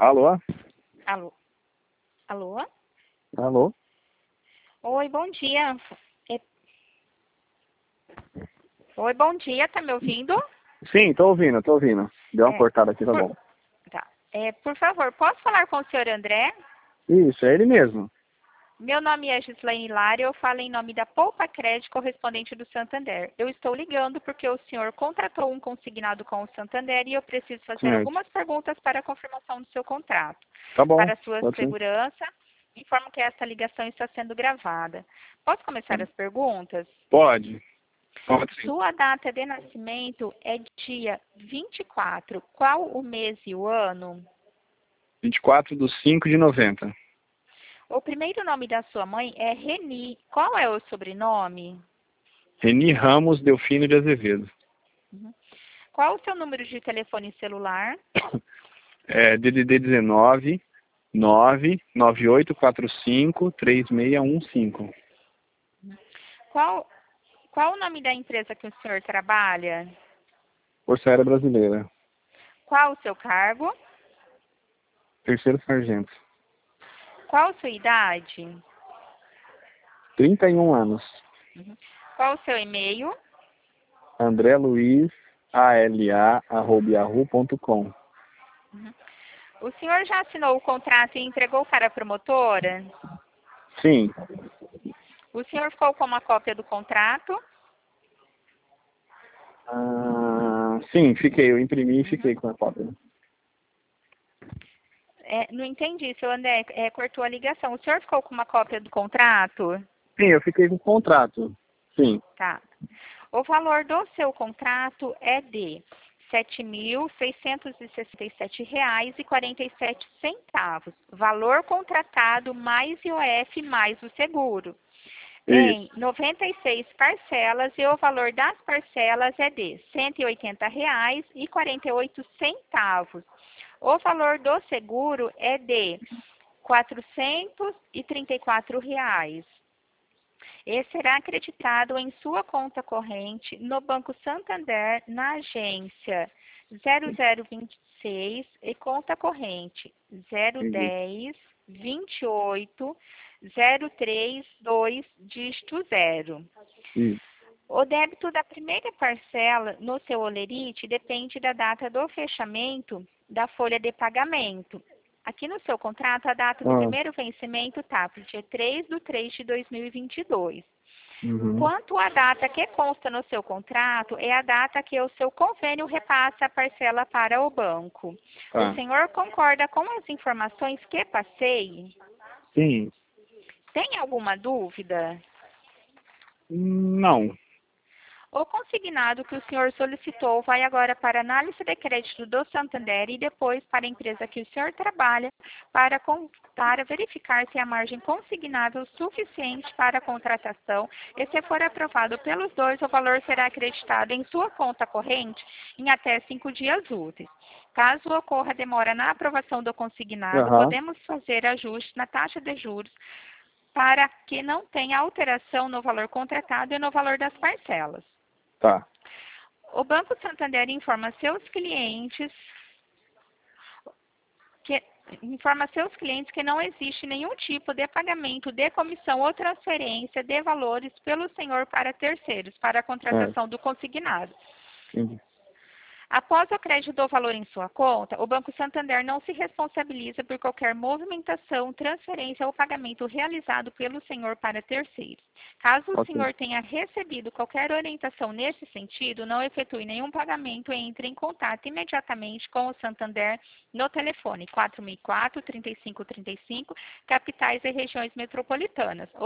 Alô? Alô? Alô? Alô? Oi, bom dia. É- Oi, bom dia, tá me ouvindo? Sim, tô ouvindo. Deu uma É, cortada aqui, tá por, bom. tá. Por favor, posso falar com o senhor André? Isso, é ele mesmo. Meu nome é Gislaine Lara, eu falo em nome da Poupa Crédito correspondente do Santander. Eu estou ligando porque o senhor contratou um consignado com o Santander e eu preciso fazer Certo. algumas perguntas para a confirmação do seu contrato. Tá bom, Para sua pode sim. segurança, informo que esta ligação está sendo gravada. Posso começar as perguntas? Pode. Pode sim. Sua data de nascimento é dia 24. Qual o mês e o ano? 24/5/90. O primeiro nome da sua mãe é Reni. Qual é o sobrenome? Reni Ramos Delfino de Azevedo. Uhum. Qual o seu número de telefone celular? É DDD 19 99845 3615. Qual, qual o nome da empresa que o senhor trabalha? Força Aérea Brasileira. Qual o seu cargo? Terceiro sargento. Qual a sua idade? 31 anos. Qual o seu e-mail? André Luiz ALA@yahoo.com. O senhor já assinou o contrato e entregou para a promotora? Sim. O senhor ficou com uma cópia do contrato? Sim, fiquei. Eu imprimi e fiquei com a cópia. Não entendi, seu André, cortou a ligação. O senhor ficou com uma cópia do contrato? Sim, eu fiquei com o contrato. Sim. Tá. O valor do seu contrato é de R$ 7.667,47. Valor contratado mais IOF mais o seguro. Em Isso. 96 parcelas e o valor das parcelas é de R$ 180,48. O valor do seguro é de R$ 434. E será acreditado em sua conta corrente no Banco Santander, na agência 0026 e conta corrente Entendi. 010 28 032 dígito 0. Isso. O débito da primeira parcela no seu holerite depende da data do fechamento da folha de pagamento. Aqui no seu contrato, a data do primeiro vencimento está para o dia 3/3/2022. Uhum. Quanto à data que consta no seu contrato, é a data que o seu convênio repassa a parcela para o banco. O Tá. senhor concorda com as informações que passei? Sim. Tem alguma dúvida? Não. O consignado que o senhor solicitou vai agora para análise de crédito do Santander e depois para a empresa que o senhor trabalha para verificar se a margem consignável suficiente para a contratação e se for aprovado pelos dois, o valor será acreditado em sua conta corrente em até 5 dias úteis. Caso ocorra demora na aprovação do consignado, Aham. podemos fazer ajustes na taxa de juros para que não tenha alteração no valor contratado e no valor das parcelas. Tá. O Banco Santander informa seus clientes que não existe nenhum tipo de pagamento de comissão ou transferência de valores pelo senhor para terceiros, para a Certo. contratação do consignado. Entendi. Após o crédito do valor em sua conta, o Banco Santander não se responsabiliza por qualquer movimentação, transferência ou pagamento realizado pelo senhor para terceiros. Caso o Ok. senhor tenha recebido qualquer orientação nesse sentido, não efetue nenhum pagamento e entre em contato imediatamente com o Santander no telefone 4004-3535, capitais e regiões metropolitanas, ou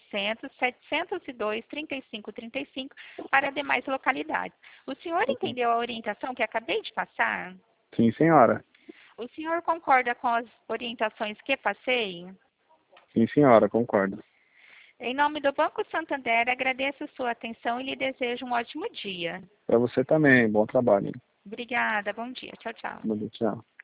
0800-702-3535 para demais localidades. O senhor Ok. entendeu a orientação que acabei de passar? Sim, senhora. O senhor concorda com as orientações que passei? Sim, senhora, concordo. Em nome do Banco Santander, agradeço sua atenção e lhe desejo um ótimo dia. Para você também. Bom trabalho. Obrigada, bom dia. Tchau, tchau. Tchau.